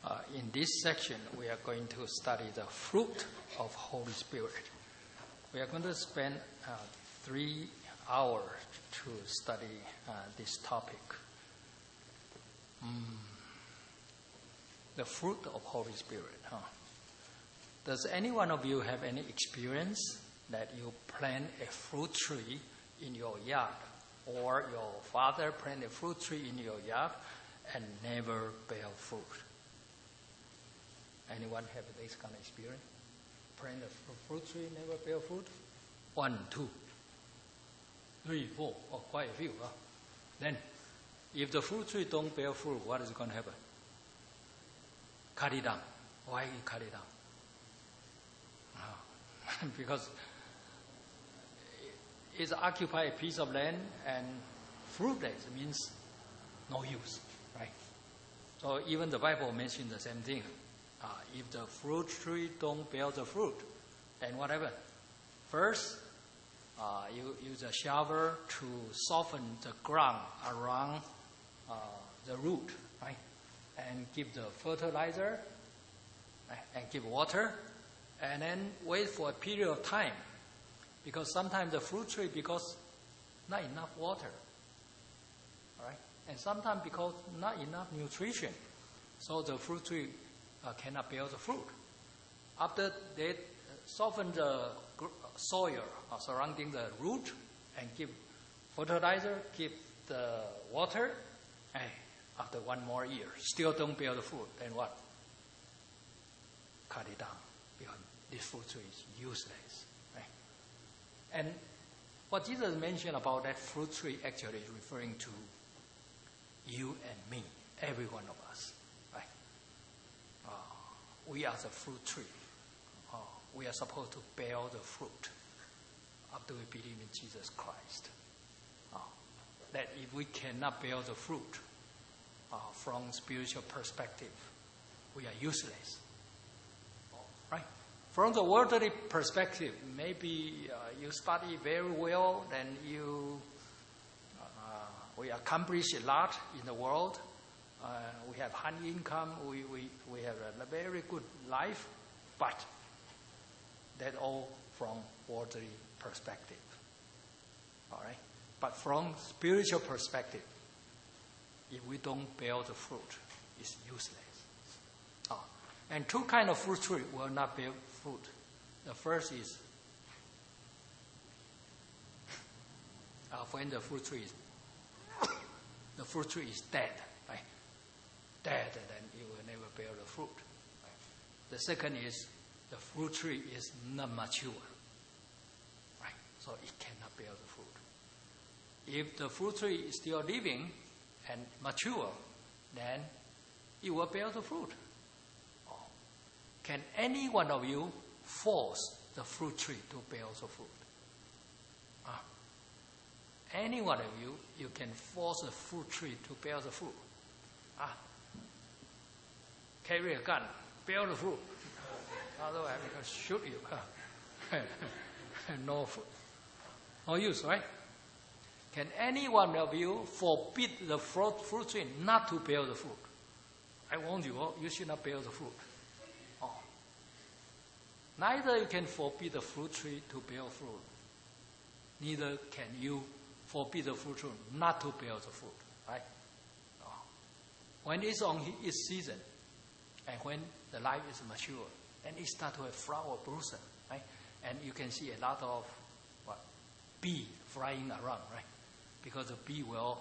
In this section, we are going to study the fruit of Holy Spirit. We are going to spend 3 hours to study this topic. The fruit of Holy Spirit. Does any one of you have any experience that you plant a fruit tree in your yard, or your father planted a fruit tree in your yard and never bear fruit? Anyone have this kind of experience? Plant a fruit tree, never bear fruit? 1, 2, 3, 4, quite a few. Then, if the fruit tree don't bear fruit, what is going to happen? Cut it down. Why you cut it down? Because it occupies a piece of land, and fruitless means no use, right? So even the Bible mentions the same thing. If the fruit tree don't bear the fruit, then what happens? First, you use a shovel to soften the ground around the root, right? And give the fertilizer, and give water, and then wait for a period of time. Because sometimes the fruit tree, because not enough water, right? And sometimes because not enough nutrition, so the fruit tree cannot bear the fruit. After they soften the soil surrounding the root and give fertilizer, give the water, and after 1 more year, still don't bear the fruit, then what? Cut it down, because this fruit tree is useless. Right? And what Jesus mentioned about that fruit tree actually is referring to you and me, every one of us. Right? We are the fruit tree. We are supposed to bear the fruit after we believe in Jesus Christ. That if we cannot bear the fruit from spiritual perspective, we are useless. Right? From the worldly perspective, maybe you study very well, then we accomplish a lot in the world. We have high income, we have a very good life, but that all from worldly perspective. All right? But from spiritual perspective, if we don't bear the fruit, it's useless. And 2 kinds of fruit tree will not bear fruit. The first is when the fruit tree is dead, right? Dead, then it will never bear the fruit. Right? The second is the fruit tree is not mature, right? So it cannot bear the fruit. If the fruit tree is still living and mature, then it will bear the fruit. Can any one of you force the fruit tree to bear the fruit? Any one of you can force the fruit tree to bear the fruit. Carry a gun, bear the fruit. Otherwise, I can shoot you. No fruit. No use, right? Can any one of you forbid the fruit tree not to bear the fruit? I warn you, you should not bear the fruit. Neither you can forbid the fruit tree to bear fruit. Neither can you forbid the fruit tree not to bear the fruit. Right? When it's on its season, and when the life is mature, and it starts to have flower blossom, right? And you can see a lot of bee flying around, right? Because the bee will,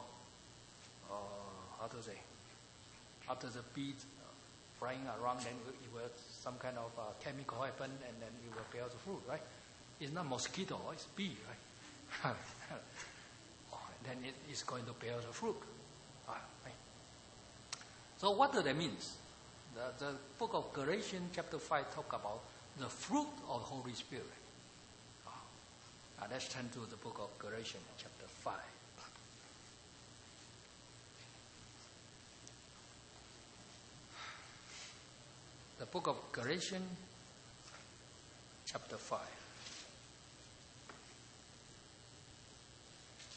after the bee flying around, then it will some kind of chemical happen, and then it will bear the fruit, right? It's not mosquito, it's bee, right? Then it is going to bear the fruit. Right? So what does that mean? The book of Galatians chapter 5 talk about the fruit of the Holy Spirit. Let's turn to the book of Galatians chapter 5. The book of Galatians, chapter 5.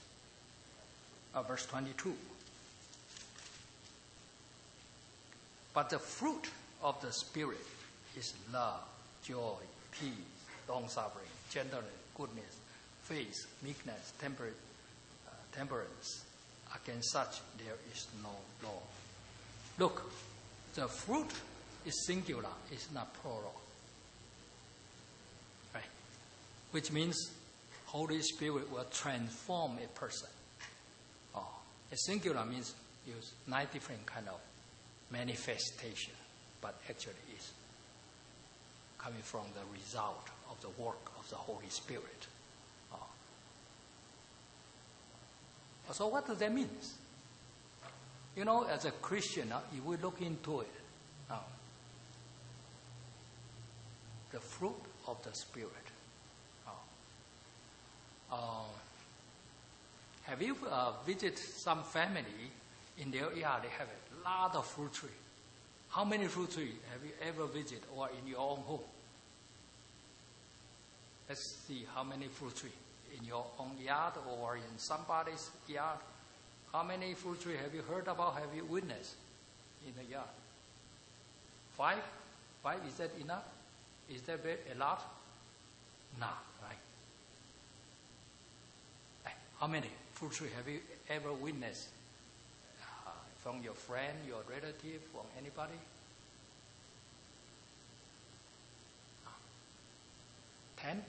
Verse 22. But the fruit of the Spirit is love, joy, peace, long-suffering, gentleness, goodness, faith, meekness, temperance. Against such there is no law. Look, the fruit is singular, it's not plural. Right? Which means Holy Spirit will transform a person. A singular means use 9 different kind of manifestation, but actually is coming from the result of the work of the Holy Spirit. So what does that mean? You know, as a Christian, if we look into it, the fruit of the Spirit. Have you visited some family in their yard? They have a lot of fruit trees. How many fruit trees have you ever visited or in your own home? Let's see how many fruit trees in your own yard or in somebody's yard. How many fruit trees have you heard about, have you witnessed in the yard? 5? 5, is that enough? Is that a lot? No, right? How many fruit trees have you ever witnessed? From your friend, your relative, from anybody? 10?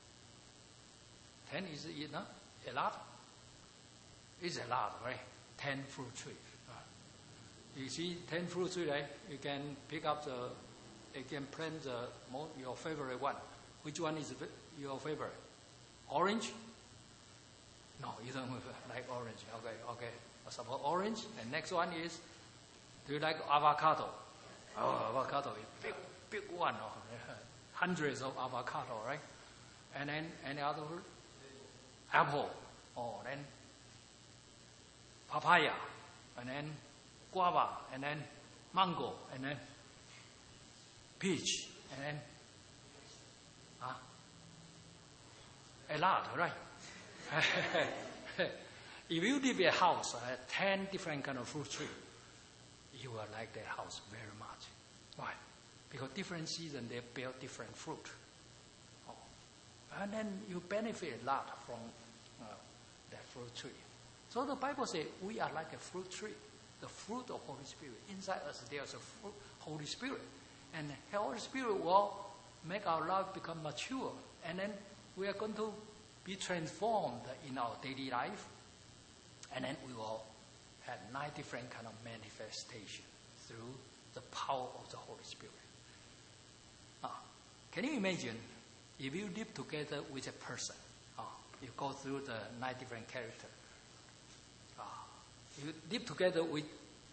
10 is enough? A lot? It's a lot, right? 10 fruit trees. You see 10 fruit trees, right? You can pick up you can plant your favorite one. Which one is your favorite? Orange? No, you don't like orange. Okay. Suppose orange. And next one is, do you like avocado? Avocado is big one. Hundreds of avocado, right? And then any other fruit? Apple. Then papaya. And then guava. And then mango. And then peach. And then a lot, right? If you live in a house, 10 different kind of fruit trees, you will like that house very much. Why? Because different seasons, they bear different fruit. And then you benefit a lot from that fruit tree. So the Bible says we are like a fruit tree, the fruit of Holy Spirit. Inside us, there's a fruit, Holy Spirit. And the Holy Spirit will make our life become mature. And then we are going to be transformed in our daily life. And then we will have 9 different kind of manifestations through the power of the Holy Spirit. Can you imagine if you live together with a person? You go through the 9 different characters. You live together with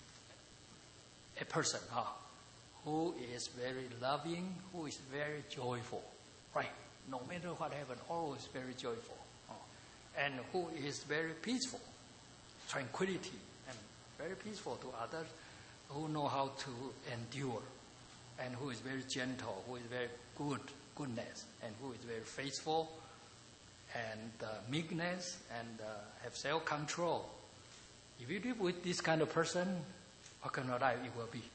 a person who is very loving, who is very joyful, right? No matter what happens, always very joyful. And who is very peaceful, tranquility, and very peaceful to others, who know how to endure, and who is very gentle, who is very goodness, and who is very faithful, and meekness, and have self-control. If you live with this kind of person, what kind of life it will be?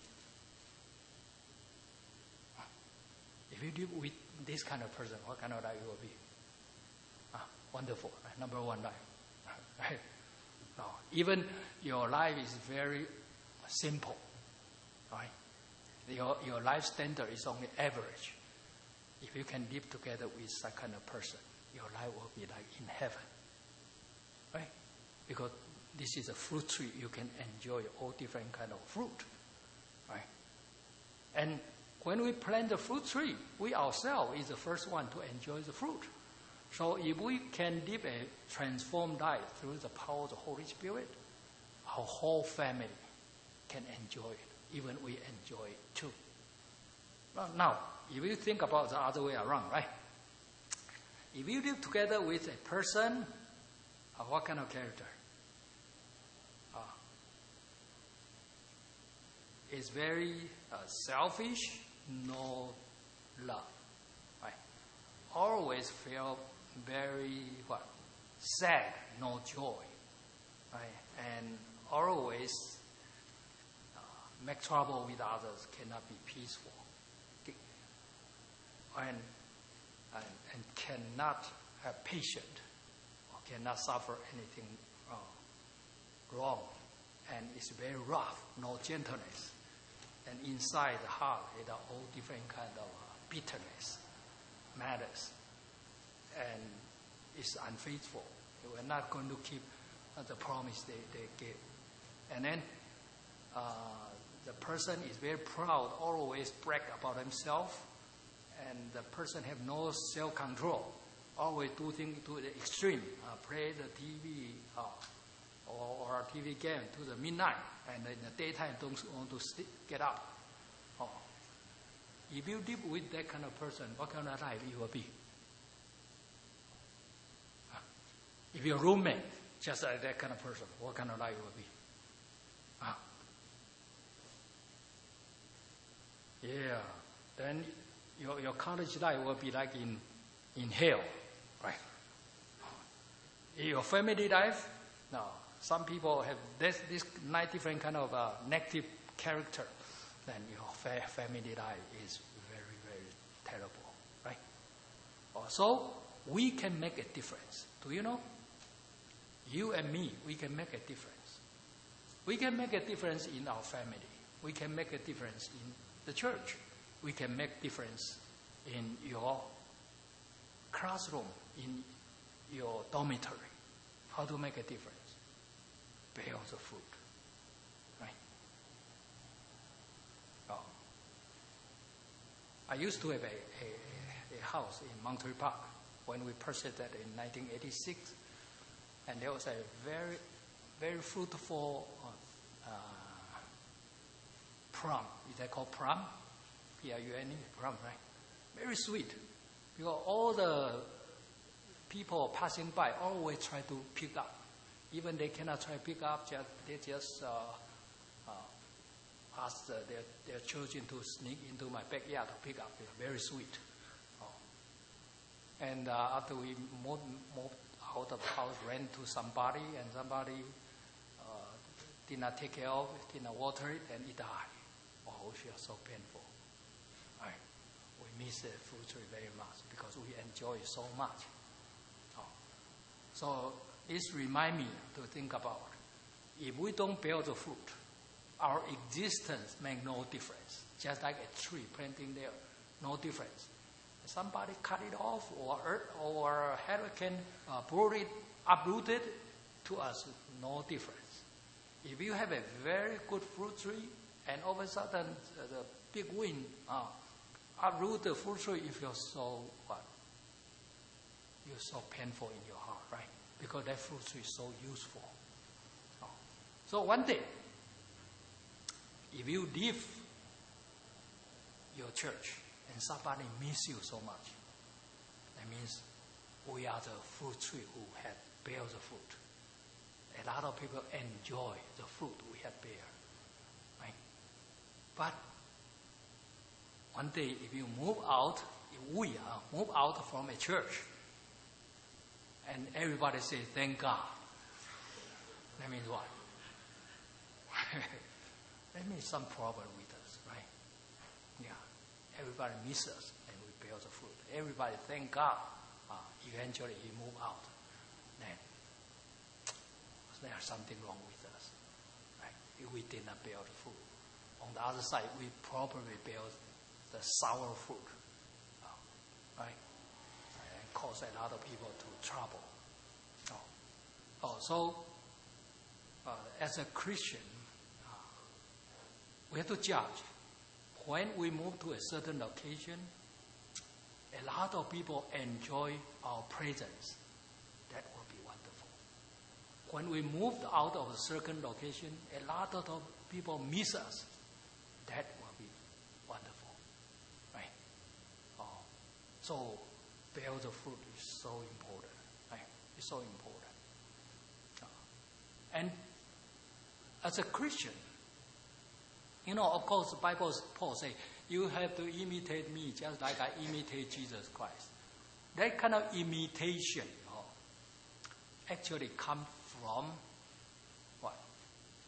If you live with this kind of person, what kind of life it will be? Wonderful, right? Number one life. Right? No, even your life is very simple, right? Your life standard is only average. If you can live together with such kind of person, your life will be like in heaven, right? Because this is a fruit tree. You can enjoy all different kind of fruit, right? And when we plant the fruit tree, we ourselves is the first one to enjoy the fruit. So if we can live a transformed life through the power of the Holy Spirit, our whole family can enjoy it. Even we enjoy it too. Now, if you think about the other way around, right? If you live together with a person, what kind of character? Is very selfish, no love, right? Always feel very sad, no joy, right? And always make trouble with others, cannot be peaceful, and cannot have patience, or cannot suffer anything wrong, and it's very rough, no gentleness, and inside the heart is all different kind of bitterness, malice, and it's unfaithful. We're not going to keep the promise they gave. And then the person is very proud, always brag about himself, and the person have no self-control, always do things to the extreme, play the TV or TV game to the midnight, and in the daytime don't want to sleep, get up. If you live with that kind of person, what kind of life you will be? If your roommate just like that kind of person, what kind of life you will be? Yeah, then your college life will be like in hell, right? Your family life, no. Some people have this 9 different kind of negative character. Then your family life is very, very terrible, right? So we can make a difference. Do you know? You and me, we can make a difference. We can make a difference in our family. We can make a difference in the church. We can make a difference in your classroom, in your dormitory. How to make a difference? Bear the fruit. Right? I used to have a house in Monterey Park when we purchased that in 1986. And there was a very, very fruitful plum. Is that called plum? P-R-U-N-E, plum, right? Very sweet. Because all the people passing by always try to pick up. Even they cannot try to pick up, they just ask their children to sneak into my backyard to pick up. They're very sweet. And after we moved out of the house, rent to somebody, and somebody did not take care of it, did not water it, and it died. Oh, it feels so painful. Right? We miss the fruit tree very much because we enjoy it so much. So this reminds me to think about, if we don't bear the fruit, our existence makes no difference. Just like a tree planting there, no difference. Somebody cut it off, or earth or hurricane uproot it, to us, no difference. If you have a very good fruit tree, and all of a sudden the big wind uproot the fruit tree, you feel so what? You're so painful in your heart, right? Because that fruit tree is so useful. So one day, if you leave your church and somebody miss you so much, that means we are the fruit tree who have bear the fruit. A lot of people enjoy the fruit we have bear, right? But one day, if you move out, if we move out from a church, and everybody says, thank God, that means what? That means some problem with us, right? Yeah. Everybody misses us, and we bear the fruit. Everybody thank God. Eventually, he moved out. Then there's something wrong with us, right? If we did not bear the fruit. On the other side, we probably bear the sour fruit, right? And cause a lot of people to trouble. So as a Christian, we have to judge. When we move to a certain location, a lot of people enjoy our presence. That will be wonderful. When we moved out of a certain location, a lot of people miss us. That will be wonderful. Right? So, bear the fruit is so important. Right? It's so important. And as a Christian, of course, the Bible, Paul says, you have to imitate me just like I imitate Jesus Christ. That kind of imitation actually comes from what?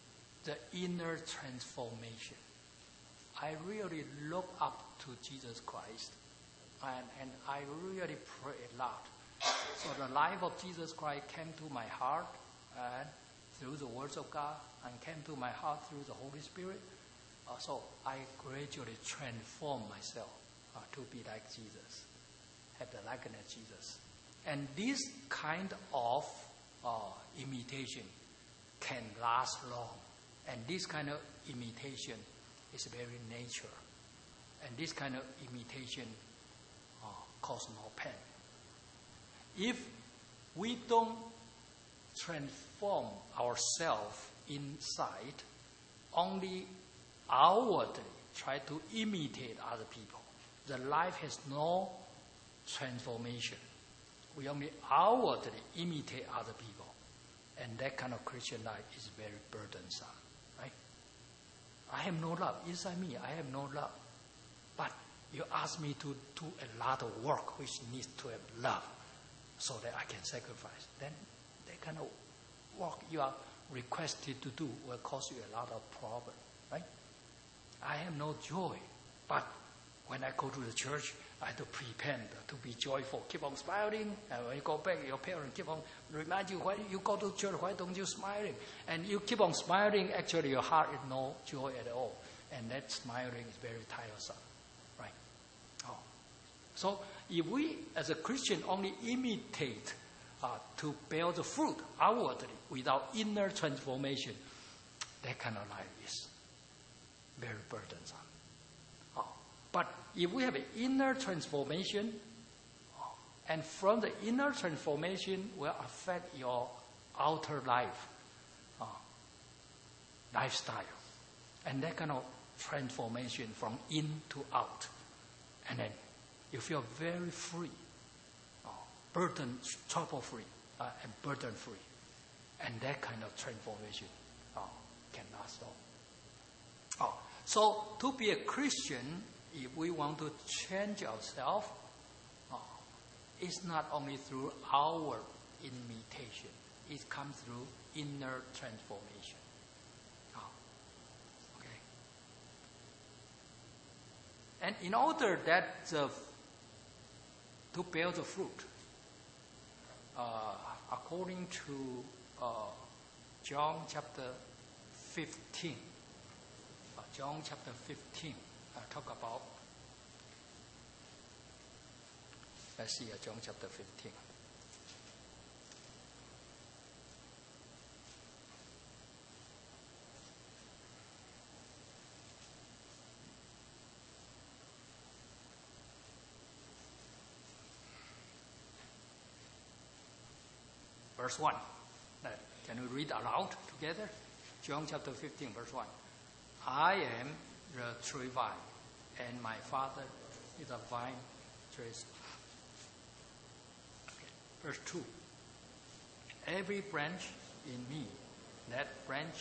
the inner transformation. I really look up to Jesus Christ, and I really pray a lot. So the life of Jesus Christ came to my heart and through the words of God, and came to my heart through the Holy Spirit. So I gradually transform myself to be like Jesus, have the likeness of Jesus. And this kind of imitation can last long. And this kind of imitation is very nature. And this kind of imitation causes no pain. If we don't transform ourselves inside, only outwardly try to imitate other people, the life has no transformation. We only outwardly imitate other people. And that kind of Christian life is very burdensome. Right? I have no love. Inside me, I have no love. But you ask me to do a lot of work which needs to have love so that I can sacrifice. Then that kind of work you are requested to do will cause you a lot of problem. Right? I have no joy. But when I go to the church, I have to pretend to be joyful. Keep on smiling. And when you go back, your parents keep on remind you, why you go to church, why don't you smiling? And you keep on smiling, actually your heart is no joy at all. And that smiling is very tiresome. Right? Oh. So if we, as a Christian, only imitate to bear the fruit outwardly without inner transformation, that kind of life is very burdensome. But if we have an inner transformation, and from the inner transformation will affect your outer life, lifestyle, and that kind of transformation from in to out, and then you feel very free, burden, trouble-free, and burden-free, and that kind of transformation can last long. So to be a Christian, if we want to change ourselves, it's not only through outward imitation. It comes through inner transformation. Okay. And in order that to bear the fruit, according to John chapter 15, John chapter 15, talk about, let's see, John chapter 15. Verse 1. Can we read aloud together? John chapter 15, verse 1. I am the true vine, and my Father is a vine dresser. Okay. Verse 2. Every branch in me, that branch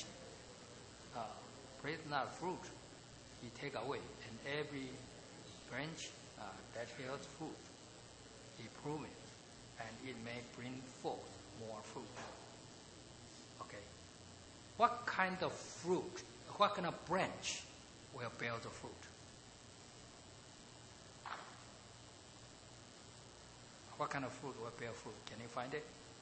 bears not fruit, he take away. And every branch that bears fruit, he prune it, and it may bring forth more fruit. Okay. What kind of fruit, what kind of branch will bear the fruit? What kind of fruit will bear fruit? Can you find it?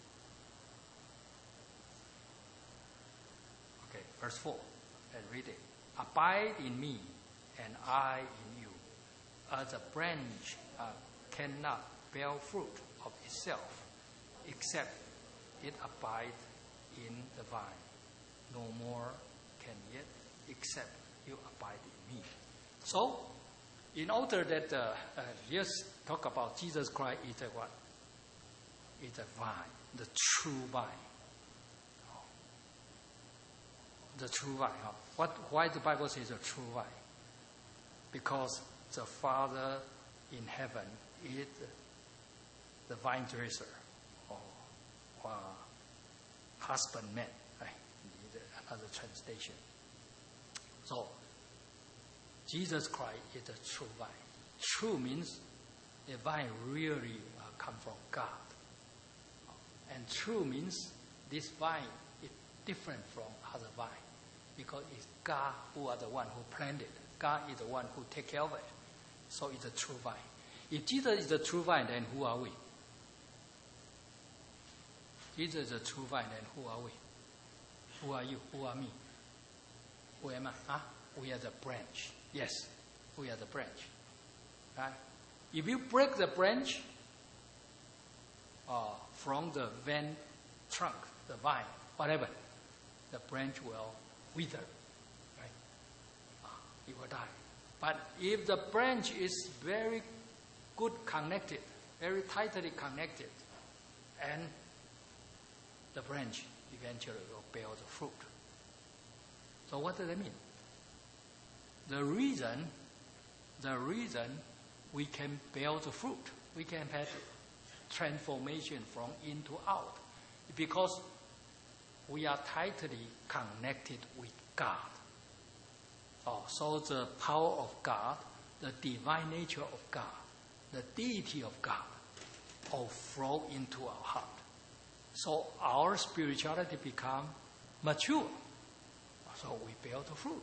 Okay, verse 4. Let's read it. Abide in me, and I in you. As a branch cannot bear fruit of itself, except it abide in the vine. No more can it, except you abide in me. So, in order that, just talk about Jesus Christ is a what? Is a vine, the true vine. The true vine. Why the Bible says a true vine? Because the Father in heaven is the vine dresser, or husbandman. Right? Another translation. So, Jesus Christ is the true vine. True means the vine really come from God. And true means this vine is different from other vine. because it's God who are the one who planted. God is the one who take care of it. So it's a true vine. If Jesus is the true vine, then who are we? Jesus is the true vine, then who are we? Who are you? Who are me? Who am I? Huh? We are the branch. Yes, we are the branch. Right? If you break the branch from the vine trunk, the vine, whatever, the branch will wither. Right? It will die. But if the branch is very good connected, very tightly connected, and the branch eventually will bear the fruit. So what does that mean? The reason we can bear the fruit, we can have transformation from in to out, because we are tightly connected with God. So the power of God, the divine nature of God, the deity of God, all flow into our heart. So our spirituality become mature. So we bear the fruit.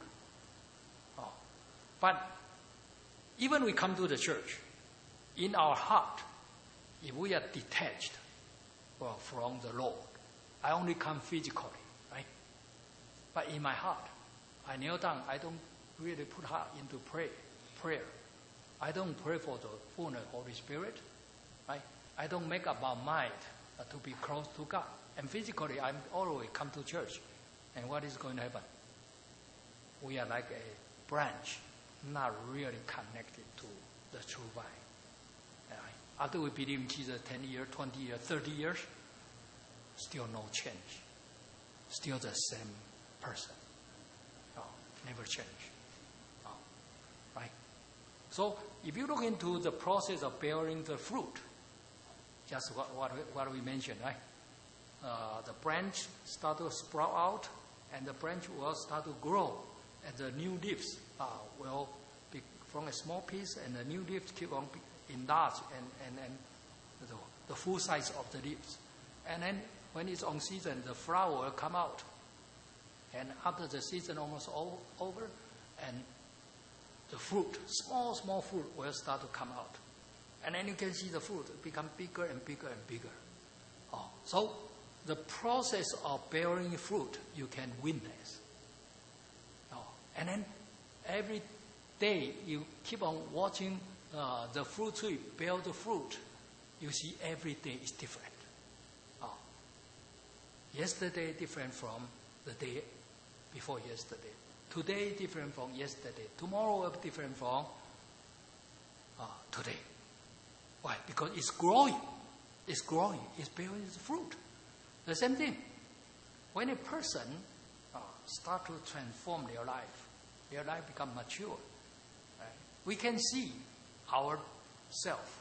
But even we come to the church, in our heart, if we are detached from the Lord, I only come physically, right? But in my heart, I kneel down, I don't really put heart into prayer. I don't pray for the fullness of Holy Spirit, right? I don't make up my mind to be close to God. And physically, I'm always come to church. And what is going to happen? We are like a branch, not really connected to the true vine. Right? After we believe in Jesus 10 years, 20 years, 30 years, still no change. Still the same person. Never change. Right? So if you look into the process of bearing the fruit, just what we mentioned, right? The branch start to sprout out, and the branch will start to grow, and the new leaves will be from a small piece, and the new leaves keep on enlarge and the full size of the leaves. And then when it's on season, the flower will come out. And after the season almost over, and the fruit, small fruit will start to come out. And then you can see the fruit become bigger and bigger and bigger. So the process of bearing fruit, you can witness. And then every day you keep on watching the fruit tree bear the fruit. You see every day is different. Yesterday different from the day before yesterday. Today different from yesterday. Tomorrow will be different from today. Why? Because it's growing. It's growing. It's bearing its fruit. The same thing. When a person start to transform their life become mature. Right? We can see ourselves.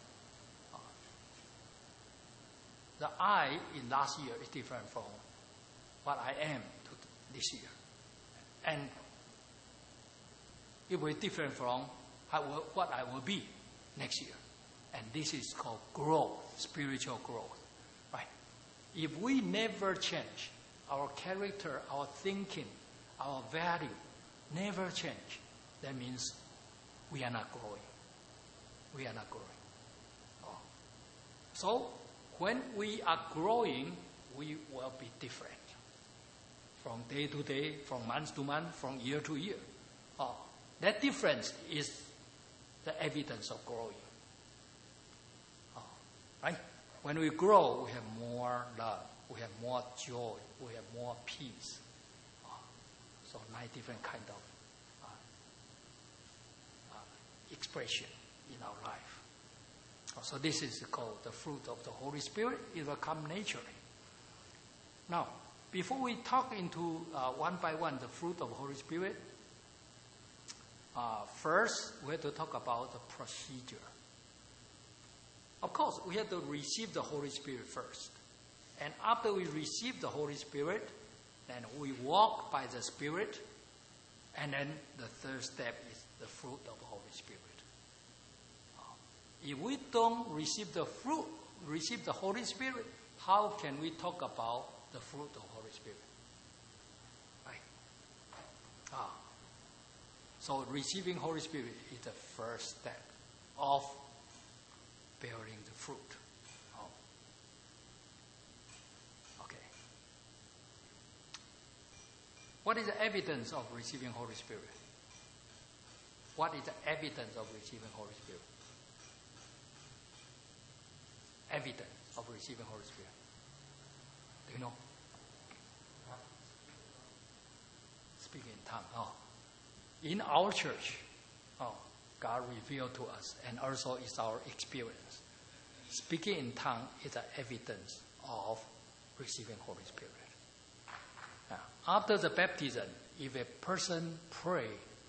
The I in last year is different from what I am this year. And it will be different from what I will be next year. And this is called growth, spiritual growth. Right? If we never change, our character, our thinking, our value never change, that means we are not growing. We are not growing. So when we are growing, we will be different. From day to day, from month to month, from year to year. That difference is the evidence of growing. Right? When we grow, we have more love, we have more joy, we have more peace. So 9 different kind of expression in our life. So this is called the fruit of the Holy Spirit. It will come naturally. Now, before we talk into one by one the fruit of the Holy Spirit, first we have to talk about the procedure. Of course, we have to receive the Holy Spirit first. And after we receive the Holy Spirit, then we walk by the Spirit. And then the third step is the fruit of the Holy Spirit. If we don't receive the fruit, receive the Holy Spirit, how can we talk about the fruit of the Holy Spirit? Right? So receiving Holy Spirit is the first step of bearing the fruit. Oh. Okay. What is the evidence of receiving Holy Spirit? What is the evidence of receiving Holy Spirit? Evidence of receiving Holy Spirit. Do you know? Speaking in tongue. Oh. In our church, God revealed to us, and also it's our experience. Speaking in tongue is an evidence of receiving Holy Spirit. After the baptism, if a person pray,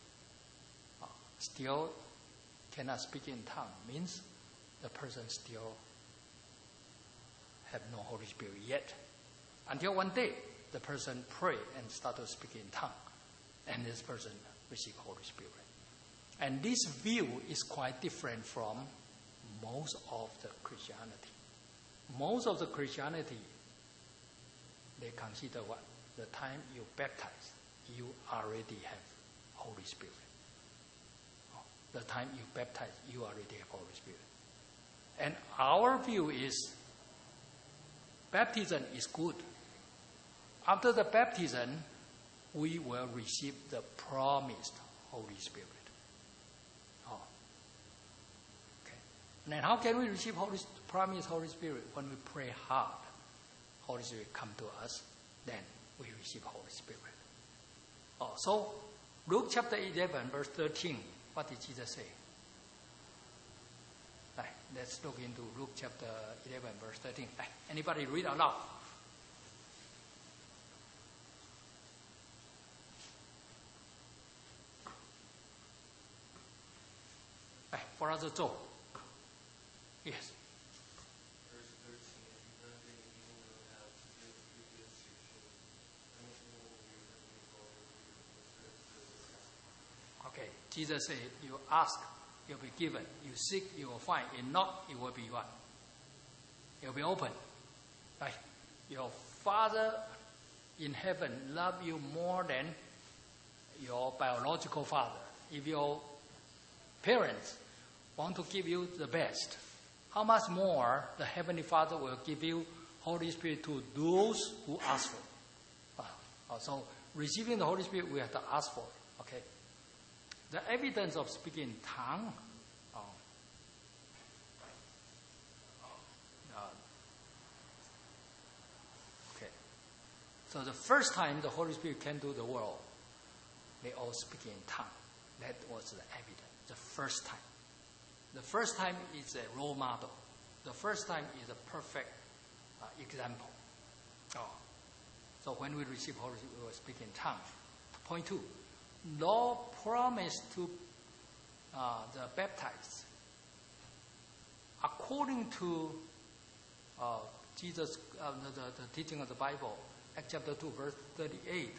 still cannot speak in tongue, means the person still have no Holy Spirit yet. Until one day, the person pray and start to speak in tongue, and this person receive Holy Spirit. And this view is quite different from most of the Christianity. Most of the Christianity, they consider what? The time you baptize, you already have Holy Spirit. The time you baptize, you already have Holy Spirit. And our view is, baptism is good. After the baptism, we will receive the promised Holy Spirit. Okay. And then how can we receive promised Holy Spirit? When we pray hard, Holy Spirit come to us, then we receive Holy Spirit. So Luke chapter 11, verse 13, what did Jesus say? Let's look into Luke chapter 11, verse 13. Anybody read out loud? 佛老师做 Yes. Verse 13, if you run any evil will have to give you the instruction. Anything will be written for you. Okay. Jesus said, you ask, you'll be given. You seek, you will find. You knock, it will be what? It will be open. Right? Your Father in heaven love you more than your biological father. If your parents want to give you the best, how much more the Heavenly Father will give you Holy Spirit to those who ask for. So receiving the Holy Spirit, we have to ask for it. Okay. The evidence of speaking in tongue. Okay. So the first time the Holy Spirit came to the world, they all speak in tongue. That was the evidence. The first time. The first time is a role model. The first time is a perfect example. So when we receive Holy Spirit, we will speak in tongue. Point 2. Lord promised to the baptized. According to Jesus, the teaching of the Bible, Acts chapter 2, verse 38,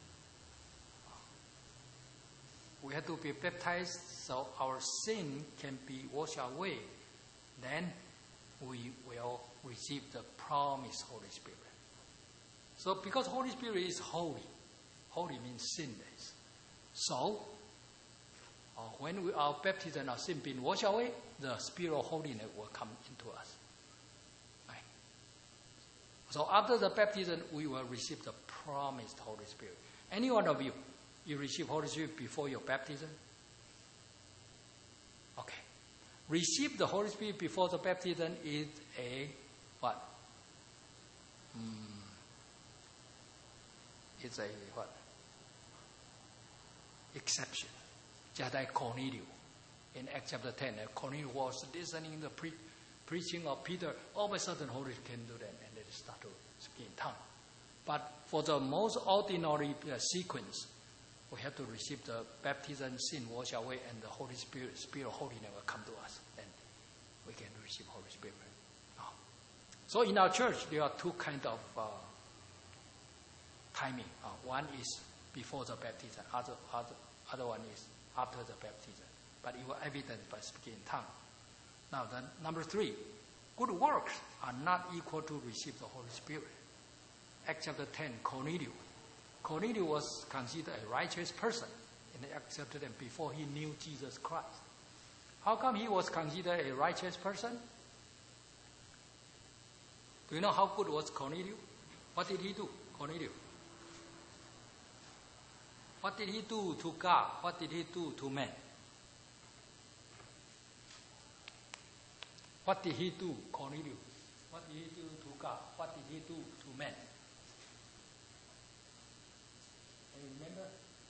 we have to be baptized so our sin can be washed away. Then we will receive the promised Holy Spirit. So because Holy Spirit is holy, holy means sinless. So when our baptism of sin being washed away, the Spirit of holiness will come into us. Right? So after the baptism, we will receive the promised Holy Spirit. Any one of you receive Holy Spirit before your baptism? Okay. Receive the Holy Spirit before the baptism is a what? It's a what? Exception. Just like Cornelius in Acts chapter 10. Cornelius was listening to the preaching of Peter. All of a sudden, Holy Spirit came to them and they start to speak in tongue. But for the most ordinary sequence, we have to receive the baptism, sin wash away, and the Holy Spirit of holiness will come to us. And we can receive Holy Spirit. So in our church, there are two kinds of timing. One is before the baptism. Other one is after the baptism. But it was evident by speaking in tongue. Now, then, number 3, good works are not equal to receive the Holy Spirit. Acts chapter 10, Cornelius. Cornelius was considered a righteous person in and accepted Him before he knew Jesus Christ. How come he was considered a righteous person? Do you know how good was Cornelius? What did he do, Cornelius? What did he do to God? What did he do to man? What did he do, Cornelius? What did he do to God? What did he do to man? Can you remember?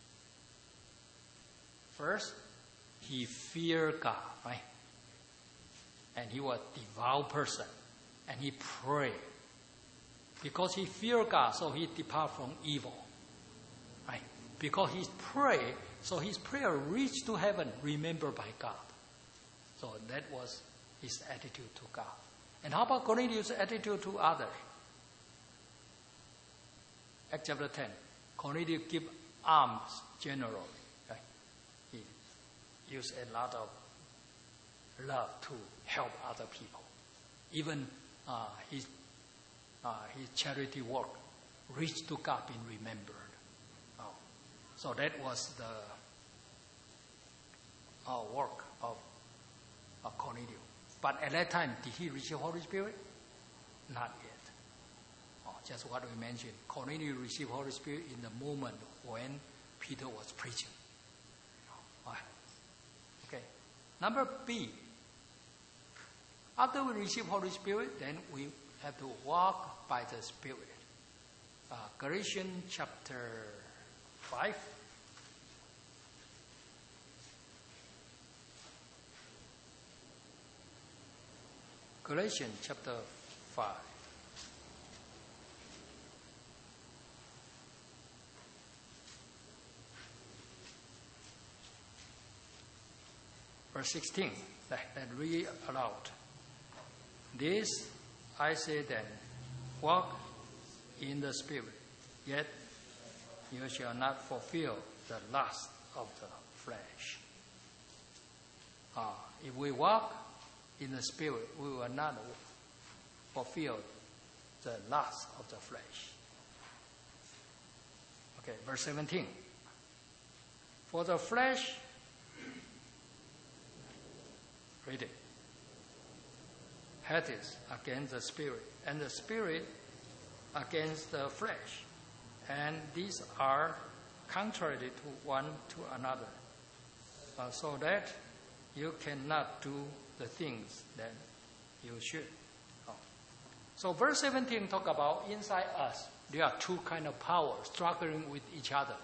First, he feared God, right? And he was a devout person. And he prayed. Because he feared God, so he departed from evil. Right? Because he prayed, so his prayer reached to heaven, remembered by God. So that was his attitude to God. And how about Cornelius' attitude to others? Acts chapter 10. Cornelius gave alms generally. Right? He used a lot of love to help other people. Even his charity work reached to God, being remembered. So that was the work of Cornelius. But at that time, did he receive Holy Spirit? Not yet. Just what we mentioned. Cornelius received Holy Spirit in the moment when Peter was preaching. Okay. Number B. After we receive Holy Spirit, then we have to walk by the Spirit. Galatians chapter 5. Galatians chapter 5. Verse 16. Let's read aloud. This I say then, walk in the Spirit, yet you shall not fulfill the lust of the flesh. If we walk in the Spirit, we will not fulfill the lust of the flesh. Okay, verse 17. For the flesh, read it, hateth against the Spirit, and the Spirit against the flesh. And these are contrary to one to another, so that you cannot do the things that you should. So verse 17 talk about inside us, there are two kind of powers struggling with each other.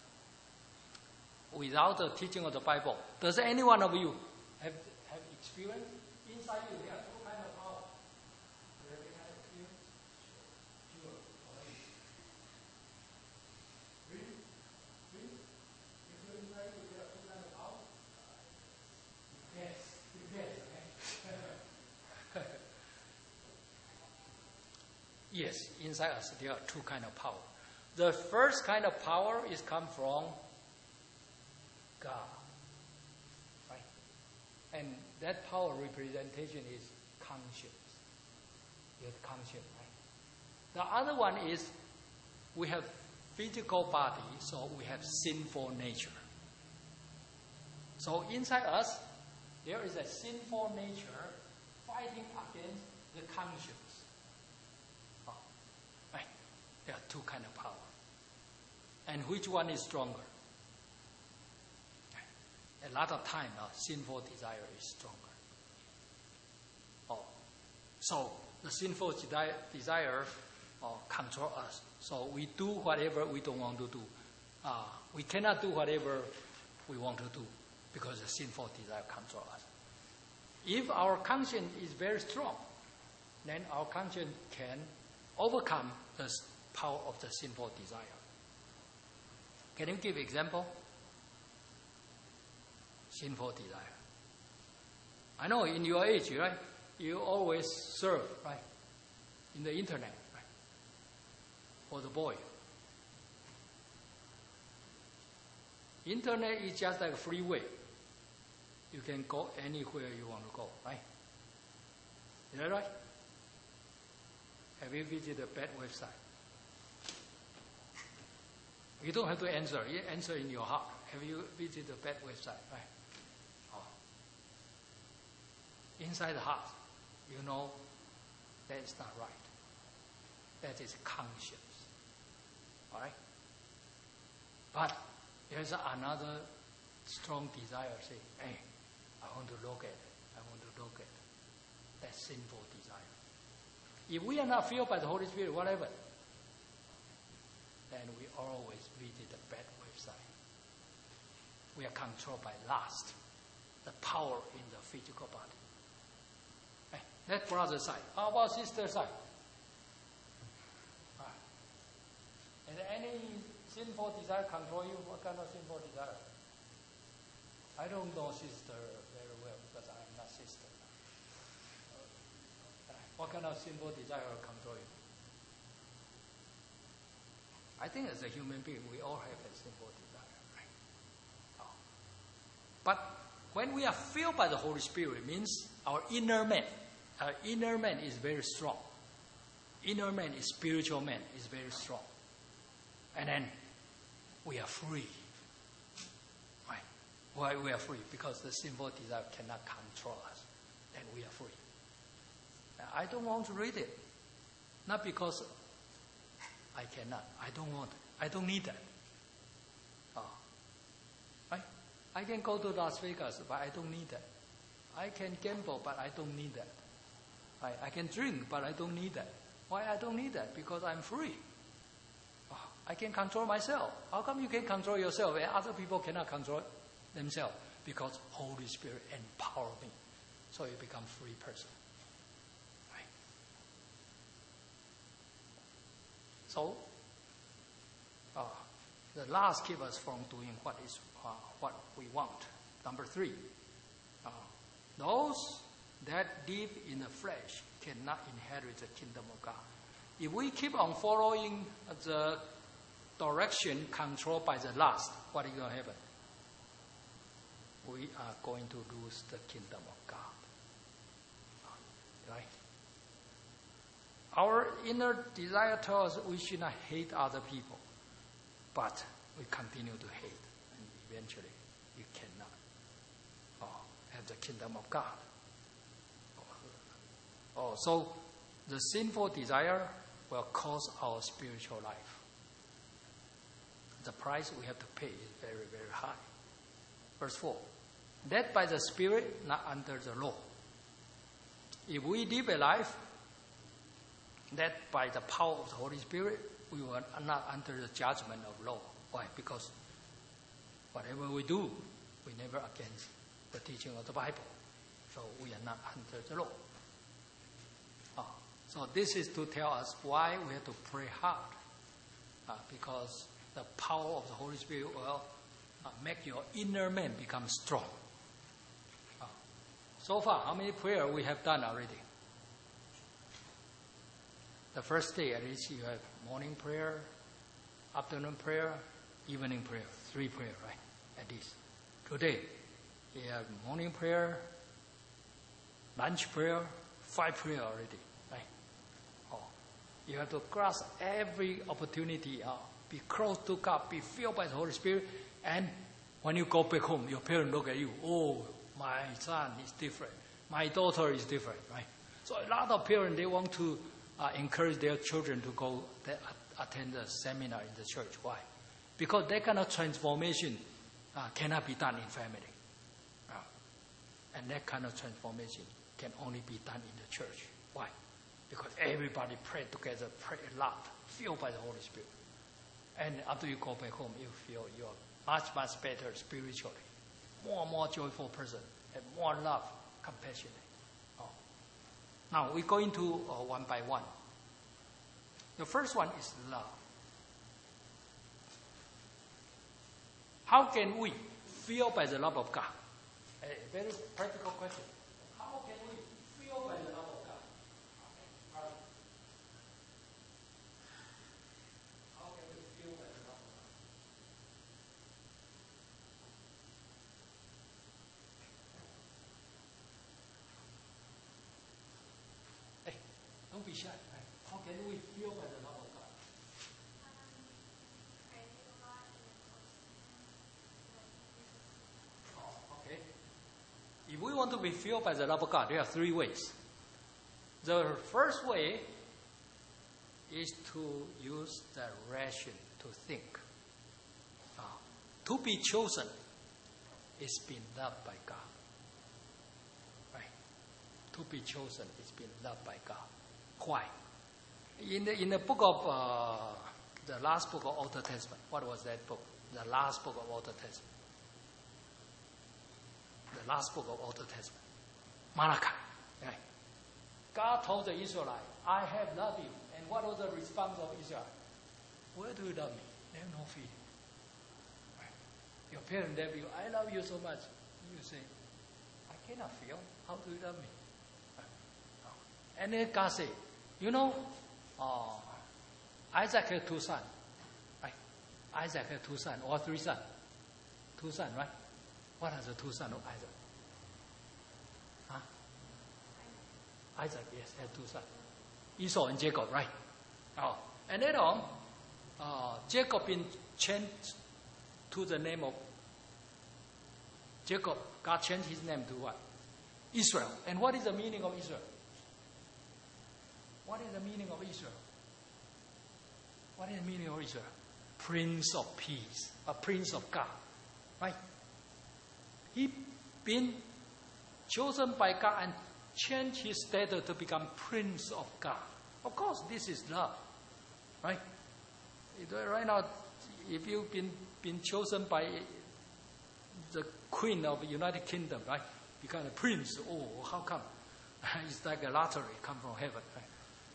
Without the teaching of the Bible, does any one of you have experience? Inside you, there are two kind of powers. Do you have any kind of experience? Sure. Really? Really? If you're inside you, there are two kind of powers? Yes. Yes, okay? Yes, inside us, there are two kind of power. The first kind of power is come from God. Right? And that power representation is conscience. You have conscience, right? The other one is we have physical body, so we have sinful nature. So inside us, there is a sinful nature fighting against the conscience. Right? There are two kind of power. And which one is stronger? A lot of time, sinful desire is stronger. So the sinful desire control us. So we do whatever we don't want to do. We cannot do whatever we want to do because the sinful desire control us. If our conscience is very strong, then our conscience can overcome the power of the sinful desire. Can you give example? Sinful desire. I know in your age, right? You always surf, right? In the internet, right? For the boy. Internet is just like a freeway. You can go anywhere you want to go, right? Is that right? Have you visited a bad website? You don't have to answer. You answer in your heart. Have you visited a bad website, right? Oh. Inside the heart, you know that is not right. That is conscience. All right? But there's another strong desire, say, hey, I want to look at it. I want to look at it. That sinful desire. If we are not filled by the Holy Spirit, whatever, then we always visit a bad website. We are controlled by lust, the power in the physical body. Hey, that's brother side. How about sister side? Is there any sinful desire control you? What kind of sinful desire? I don't know sister very well because I'm not sister. What kind of sinful desire will control you? I think as a human being, we all have a sinful desire, right? Oh. But when we are filled by the Holy Spirit, it means our inner man is very strong. Inner man is spiritual man, is very strong. And then we are free. Right? Why we are free? Because the sinful desire cannot control us. Then we are free. Now, I don't want to read it. Not because I cannot. I don't want it. I don't need that. Right? I can go to Las Vegas, but I don't need that. I can gamble, but I don't need that. Right? I can drink, but I don't need that. Why I don't need that? Because I'm free. I can control myself. How come you can control yourself and other people cannot control themselves? Because Holy Spirit empower me. So you become free person. Right? So, the lust keeps us from doing what we want. Number 3, those that live in the flesh cannot inherit the kingdom of God. If we keep on following the direction controlled by the lust, what is going to happen? We are going to lose the kingdom of God. Right? Our inner desire tells us we should not hate other people, but we continue to hate, and eventually you cannot have the kingdom of God. So the sinful desire will cause our spiritual life. The price we have to pay is very, very high. Verse 4, led by the Spirit, not under the law. If we live a life led by the power of the Holy Spirit, we are not under the judgment of law. Why? Because whatever we do, we never against the teaching of the Bible. So we are not under the law. So this is to tell us why we have to pray hard. Because the power of the Holy Spirit will make your inner man become strong. So far, how many prayers we have done already? The first day, at least you have morning prayer, afternoon prayer, evening prayer. 3 prayers, right? At least. Today, you have morning prayer, lunch prayer, 5 prayers already, right? You have to grasp every opportunity. Be close to God, be filled by the Holy Spirit, and when you go back home, your parents look at you, oh, my son is different, my daughter is different, right? So a lot of parents, they want to encourage their children to go attend a seminar in the church. Why? Because that kind of transformation cannot be done in family. And that kind of transformation can only be done in the church. Why? Because everybody pray together, pray a lot, filled by the Holy Spirit. And after you go back home, you feel you're much, much better spiritually. More and more joyful person. And more love, compassionate. Now, we go into one by one. The first one is love. How can we feel by the love of God? A very practical question. How can we feel by the love of God? How can we feel by the love of God? Hey, don't be shy. How can we feel by the love of God? want to be filled by the love of God, there are three ways. The first way is to use the ration to think. To be chosen is being loved by God. Right? To be chosen is being loved by God. Why? In the book of the last book of Old Testament, what was that book? The last book of Old Testament. The last book of Old Testament. Malachi. Right? God told the Israelites, I have loved you. And what was the response of Israel? Where do you love me? They have no feeling. Right? Your parents love you. I love you so much. You say, I cannot feel. How do you love me? Right? And then God said, you know, Isaac had 2 sons. Right? Isaac had 2 sons or 3 sons. 2 sons, right? What are the 2 sons of Isaac? Huh? Isaac, yes, had 2 sons. Esau and Jacob, right? And later on, Jacob been changed to the name of Jacob. God changed his name to what? Israel. And what is the meaning of Israel? What is the meaning of Israel? What is the meaning of Israel? Prince of Peace, a Prince of God, right? He been chosen by God and changed his status to become Prince of God. Of course, this is love, right? Right now, if you've been chosen by the Queen of the United Kingdom, right? Become a prince. Oh, how come? It's like a lottery come from heaven, right?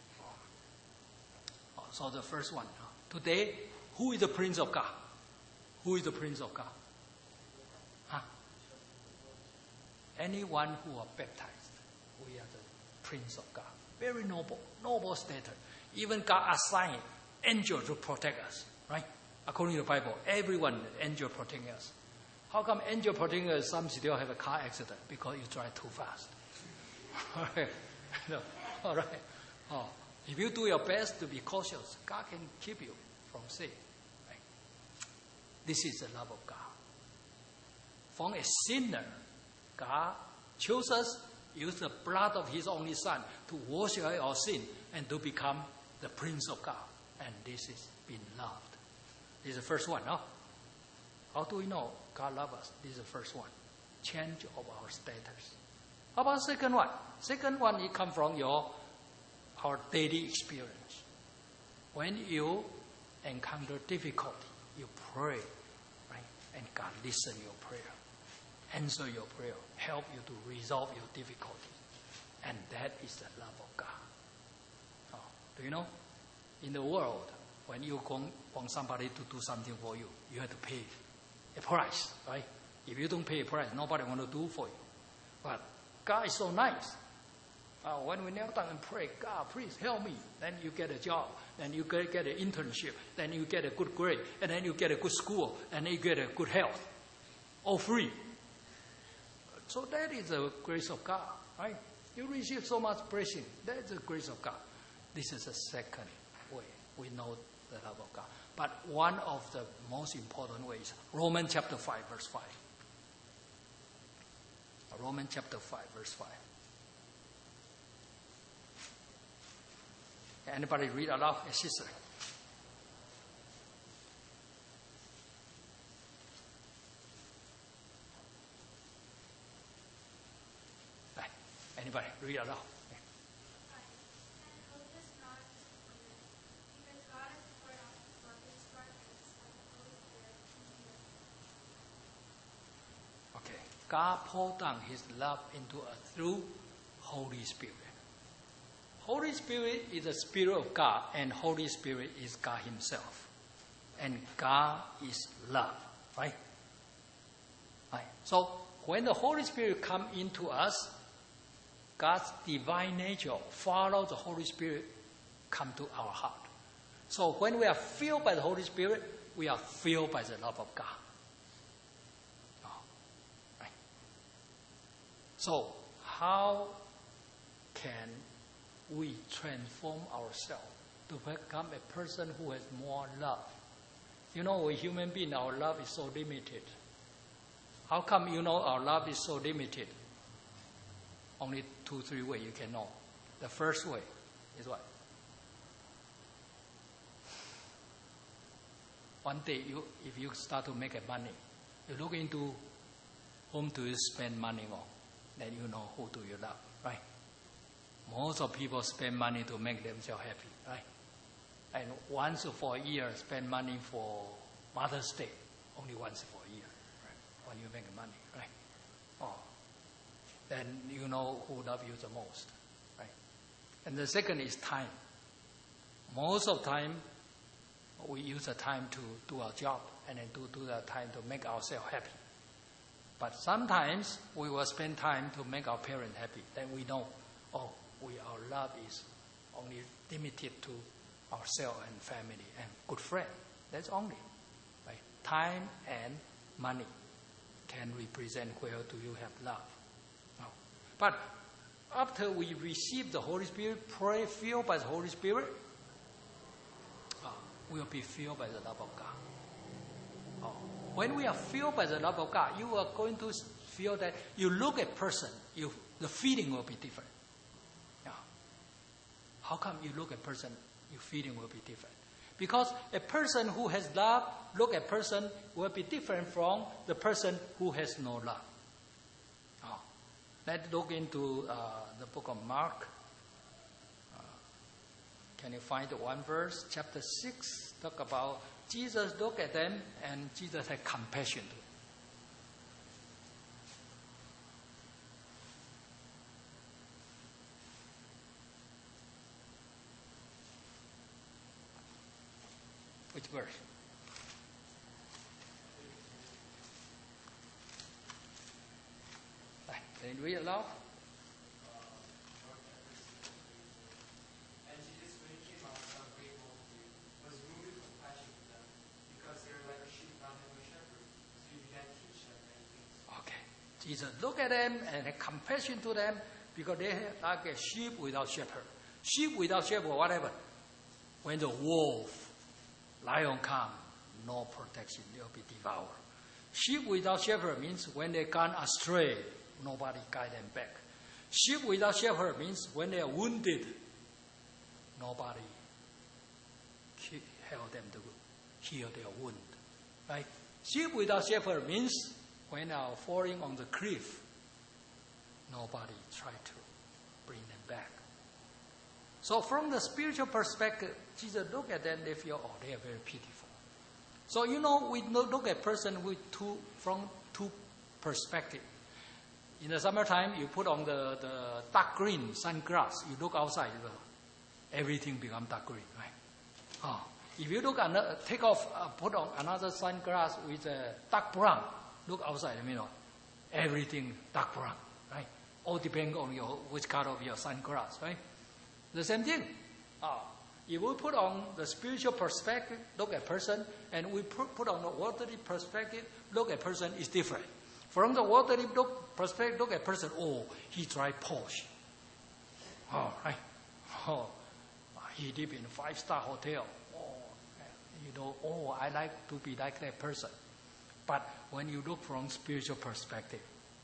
So the first one. Today, who is the Prince of God? Who is the Prince of God? Huh? Anyone who are baptized, we are the Prince of God. Very noble status. Even God assigned angels to protect us, right? According to the Bible, everyone, angel protecting us. How come angel protecting us, some still have a car accident? Because you drive too fast. No. All right. If you do your best to be cautious, God can keep you from sin. Right? This is the love of God. From a sinner, God chose us, used the blood of His only Son to wash away our sin and to become the Prince of God. And this is being loved. This is the first one, no? How do we know God loves us? This is the first one. Change of our status. How about the second one? Second one, it comes from our daily experience. When you encounter difficulty, you pray, right? And God listens to your prayer, answer your prayer, help you to resolve your difficulty. And that is the love of God. Do you know? In the world, when you want somebody to do something for you, you have to pay a price, right? If you don't pay a price, nobody want to do for you. But God is so nice. When we kneel down and pray, God, please help me. Then you get a job. Then you get an internship. Then you get a good grade. And then you get a good school. And then you get a good health. All free. So that is the grace of God, right? You receive so much blessing. That is the grace of God. This is the second way we know the love of God. But one of the most important ways, Romans chapter 5, verse 5. Romans chapter 5, verse 5. Anybody read aloud? A sister. Anybody read aloud? Okay. God poured down His love into us through Holy Spirit. Holy Spirit is the Spirit of God, and Holy Spirit is God Himself. And God is love, right? Right. So when the Holy Spirit comes into us, God's divine nature follows the Holy Spirit come to our heart. So when we are filled by the Holy Spirit, we are filled by the love of God. Right. So how can we transform ourselves to become a person who has more love? You know, we human beings, our love is so limited. How come our love is so limited? only 2-3 ways you can know. The first way is what? One day, if you start to make money, you look into whom do you spend money on, then you know who do you love, right? Most of people spend money to make themselves happy, right? And once for a year, spend money for Mother's Day, only once for a year, right? When you make money, right? Oh, then you know who loves you the most, right? And the second is time. Most of the time, we use the time to do our job and then do the time to make ourselves happy. But sometimes we will spend time to make our parents happy. Then we know, our love is only limited to ourselves and family and good friend. That's only, right? Time and money can represent where do you have love. No. But after we receive the Holy Spirit, pray, filled by the Holy Spirit, we will be filled by the love of God. When we are filled by the love of God, you are going to feel that you look at person, the feeling will be different. Yeah. How come you look at person, your feeling will be different? Because a person who has love, look at person will be different from the person who has no love. Let's look into the book of Mark. Can you find one verse? Chapter 6, talk about Jesus looked at them and Jesus had compassion to them. Which verse? Can you read it aloud? Jesus looked at them and had compassion to them because they are like a sheep without shepherd. Sheep without shepherd, what happened? When the wolf, lion come, no protection, they'll be devoured. Sheep without shepherd means when they gone astray, nobody guide them back. Sheep without shepherd means when they are wounded, nobody help them to heal their wound. Right? Sheep without shepherd means when they are falling on the cliff, nobody try to bring them back. So from the spiritual perspective, Jesus look at them, they feel, they are very pitiful. So we look at person from two perspectives. In the summertime, you put on the dark green sunglass, you look outside, everything become dark green, right? If you put on another sunglass with a dark brown, look outside, everything dark brown, right? All depends on which color of your sunglass, right? The same thing. If we put on the spiritual perspective, look at person, and we put on the worldly perspective, look at person is different. From the worldly perspective, look at person, he drive Porsche. Right? He live in a 5-star hotel. I like to be like that person. But when you look from spiritual perspective,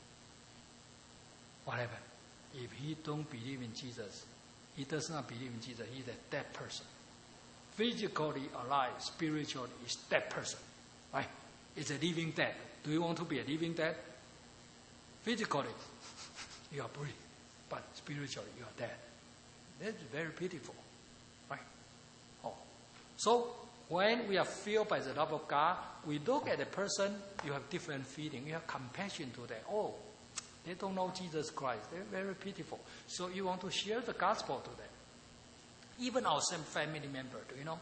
what happened? If he don't believe in Jesus, he does not believe in Jesus, he's a dead person. Physically alive, spiritually is dead person. Right? It's a living dead. Do you want to be a living dead? Physically, you are breathing, but spiritually you are dead. That's very pitiful. Right? So when we are filled by the love of God, we look at a person, you have different feeling. You have compassion to them. They don't know Jesus Christ. They're very pitiful. So you want to share the gospel to them. Even our same family member, do you know?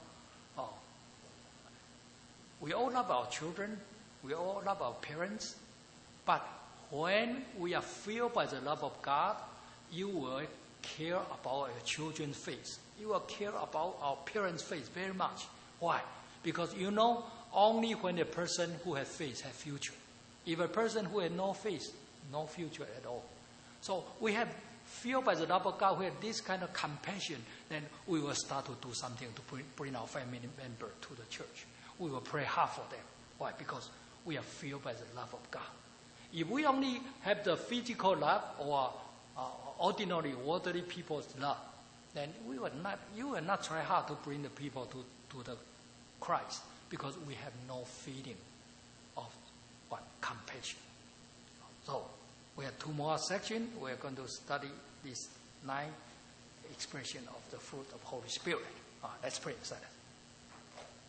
We all love our children. We all love our parents. But when we are filled by the love of God, you will care about your children's face. You will care about our parents' face very much. Why? Because only when a person who has faith has future. If a person who has no faith, no future at all. So we have filled by the love of God, we have this kind of compassion, then we will start to do something to bring our family member to the church. We will pray hard for them. Why? Because we are filled by the love of God. If we only have the physical love or ordinary, worldly people's love, then you will not try hard to bring the people to the Christ, because we have no feeling of compassion. So we have 2 more sections. We are going to study this 9 expression of the fruit of Holy Spirit. Let's pray.